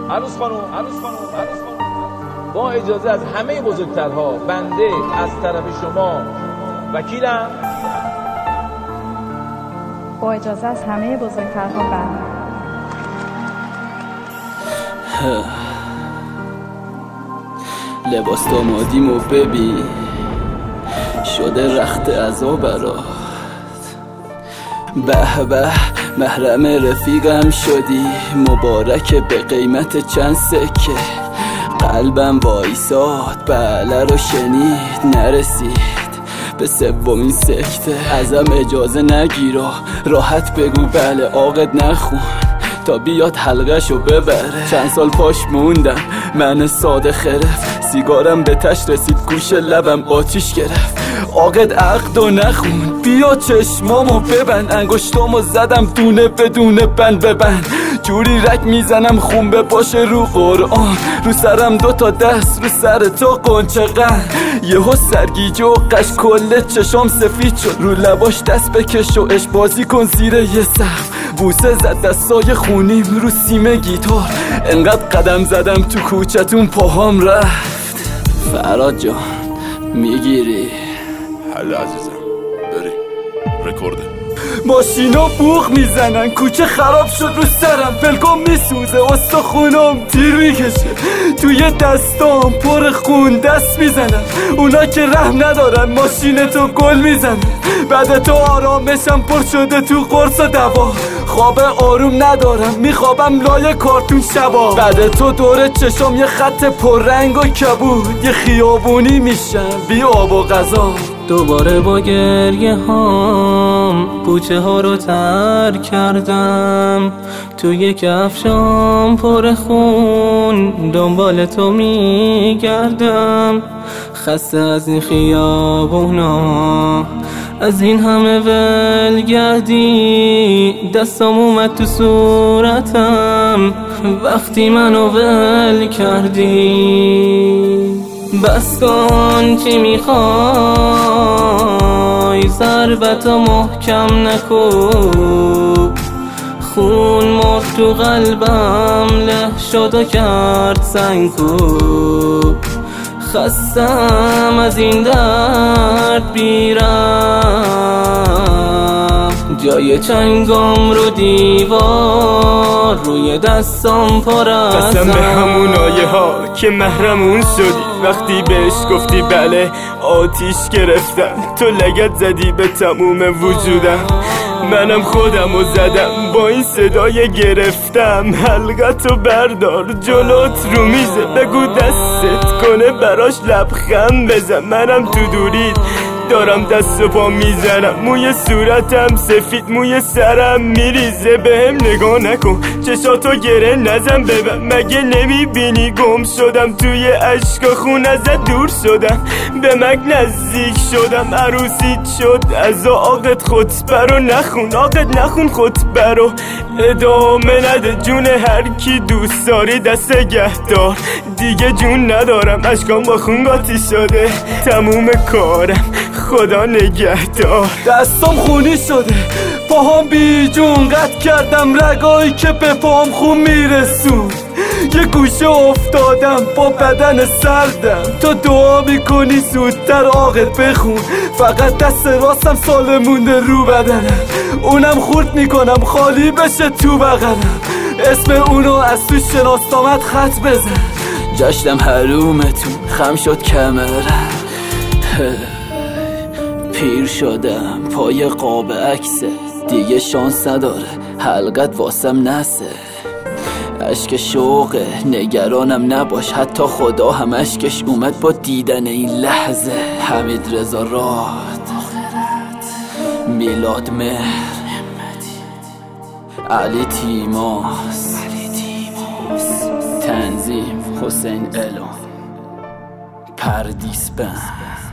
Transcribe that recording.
عروس خانم با اجازه از همه بزرگترها بنده از طرف شما وکیلم. با اجازه از همه بزرگترها بنده. لباس دامادیمو ببین شده رخت عزا برات. به به محرم رفیقم شدی مبارک به قیمت چند سکه. قلبم وایساد بله رو شنید نرسید به سومین سکته. ازم اجازه نگیرا راحت بگو بله عاقد نخون تا بیاد حلقه‌شو ببره. چند سال پاش موندم من ساده خرف. سیگارم به تش رسید گوش لبم آتیش گرفت. عاقد عقد و نخون بیا چشمامو ببند. انگشتامو زدم دونه بدونه بند ببند. جوری رک میزنم خون باشه رو قرآن. رو سرم 2 تا دست رو سر تو قنچه قند. یهو سرگیجه و قش کله چشام سفید شد. رو لباش دست بکش و اش بازی کن زیر یه سقف. بوسه زد دستای خونیم رو سیم گیتار. انقدر قدم زدم تو کوچتون پاهام رفت. فراد جان میگیری؟ حل عزیزم بریم رکورده. ماشینا بوق میزنن کوچه خراب شد رو سرم. فلکم میسوزه استخونم تیر میکشه. توی دستام پر خون دست میزنن. اونا که رحم ندارن ماشین تو گل میزنن. بعد تو آرامشم پر شده تو قرص و دوا. خواب آروم ندارم میخوابم لای کارتون شبا. بعد تو دور چشام یه خط پررنگ و کبود. یه خیابونی میشم بی آب و غذا. دوباره با گریه هام کوچه ها رو ترک کردم. توی کفشام پر خون دنبال تو میگردم. خسته از این خیابونا از این همه ولگردی. دستم اومد تو صورتم وقتی منو ول کردی. بس کن چی میخوای ضربتو محکم نکوب. خون مرد تو قلبم له شد و کرد سنگکوب. خستم از این درد بیرم. جای چنگم رو دیوار روی دستم پر از قسم به همون آیه ها که محرمون شدی. وقتی بهش گفتی بله آتیش گرفتم. تو لگد زدی به تموم وجودم. منم خودمو زدم با این صدای گرفتم. حلقتو بردار جلوت رو میزه. بگو دستت کنه براش لبخند بزن. منم تو دورید دارم دست و پا میزنم. موی صورتم سفید موی سرم میریزه. بهم نگاه نکن چشاتو گره نزن ببن. مگه نمیبینی گم شدم توی عشق خون ازت دور شدم. به مگ نزدیک شدم عروسیت شد از عاقد خطبه رو نخون. عاقد نخون خطبه رو ادامه نده. جون هر کی دوست داری دست گهدار. دیگه جون ندارم اشکام با خون قاطی شده. تموم کارم خدا نگهدار. دستم خونی شده پاهام بی جون. قطع کردم رگایی که به پاهم خون میرسون. یه گوشه افتادم با بدن سردم. تو دعا میکنی زودتر عاقد بخون. فقط دست راستم سال مونده رو بدنم. اونم خورد میکنم خالی بشه تو بغلم. اسم اونو از تو شناسنامت خط بزن. جشنم حرومتون خم شد کمرم. پیر شدم پای قاب عکسه. دیگه شانس نداره حلقت واسم نسه. اشک شوقه نگرانم نباش. حتی خدا هم اشکش اومد با دیدن این لحظه. حمید رضا راد میلاد مهر علی تیماس تنظیم حسین الون پردیس بند.